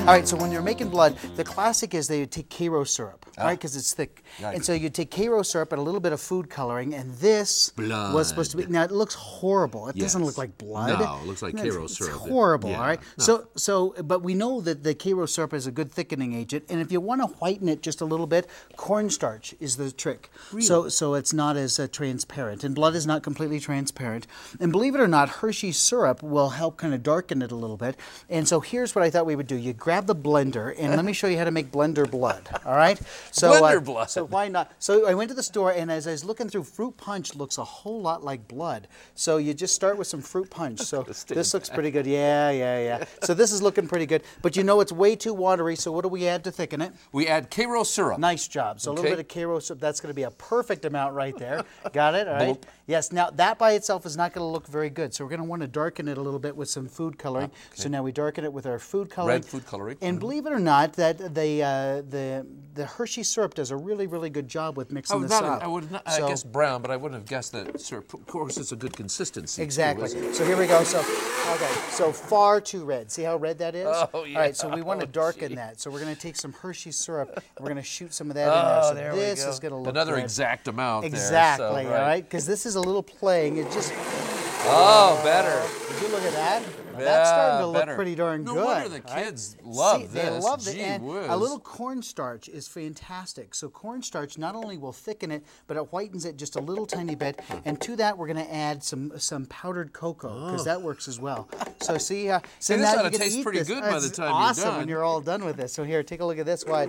All right, so when you're making blood, the classic is they take Karo syrup, right? Because it's thick. Right. And so you take Karo syrup and a little bit of food coloring, and this was supposed to be. Now it looks horrible. It doesn't look like blood. No, it looks like Karo syrup. It's horrible. Yeah, all right. no. But we know that the Karo syrup is a good thickening agent, and if you want to whiten it just a little bit, cornstarch is the trick. Really? So it's not as transparent, and blood is not completely transparent. And believe it or not, Hershey's syrup will help kind of darken it a little bit. And so here's what I thought we would do. You grab the blender, and let me show you how to make blender blood. All right. So Blender blood. So why not? So I went to the store, and as I was looking through, fruit punch looks a whole lot like blood. So you just start with some fruit punch. So this looks pretty good. Yeah. So this is looking pretty good. But you know it's way too watery, so what do we add to thicken it? We add Karo syrup. Nice job. So a little bit of Karo syrup, that's going to be a perfect amount right there. Got it? All right. Yes, now that by itself is not going to look very good. So we're going to want to darken it a little bit with some food coloring. Okay. So now we darken it with our food coloring. Red food coloring. And believe it or not, that the Hershey syrup does a really, really good job with mixing this up. I guess brown, but I wouldn't have guessed that syrup. Of course, it's a good consistency. Exactly. Too, So here we go. So far too red. See how red that is? Oh, yeah. All right, so we want to darken that. So we're going to take some Hershey syrup and we're going to shoot some of that in there. So there we this go. is going to look another good. exact amount Exactly, there. So, all right? Because this is a little playing. It just... Oh, better. Would you look at that? Yeah, That's starting to look better. pretty darn good. No wonder the kids love See, this. They love it. Gee And whiz. a little cornstarch is fantastic. So cornstarch not only will thicken it, but it whitens it just a little tiny bit. And to that, we're going to add some powdered cocoa because that works as well. So see, so this now ought you to get taste eat pretty this. good by the It's time you're awesome done. when you're all done with this. So here, take a look at this. Watch.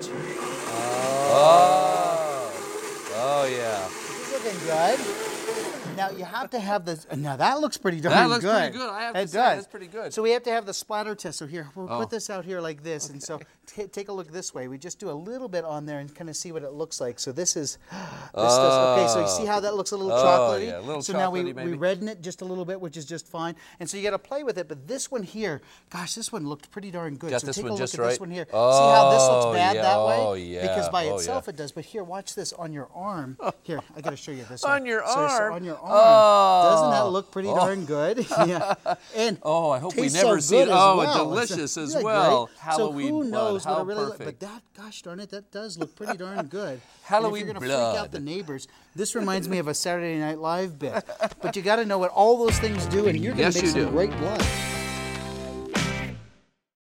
Oh, yeah. It's looking good. Now you have to have this. Now that looks pretty darn good. That looks pretty good. I have to say, that's pretty good. So we have to have the splatter test. So here, we'll put this out here like this. And so take a look this way. We just do a little bit on there and kind of see what it looks like. So this is, okay, so you see how that looks a little chocolatey? Yeah, a little so now we chocolatey, maybe. redden it just a little bit, which is just fine. And so you got to play with it. But this one here, gosh, this one looked pretty darn good. Got so this take one a look just at right? this one here. See how this looks bad yeah, that way? oh, yeah, Because by oh, itself yeah. it does. But here, watch this on your arm. Here, I got to show you this. On one. your So arm? on your arm. Oh. Doesn't that look pretty darn good? Yeah. And I hope we tastes never so see good it. as Oh, well. delicious as Isn't that well. great? Halloween so who knows blood. what How it really perfect. But that, gosh darn it, that does look pretty darn good. Halloween and if you're gonna freak blood. out the neighbors, this reminds me of a Saturday Night Live bit. But you got to know what all those things do, and you're going to Yes, make you some do. great blood.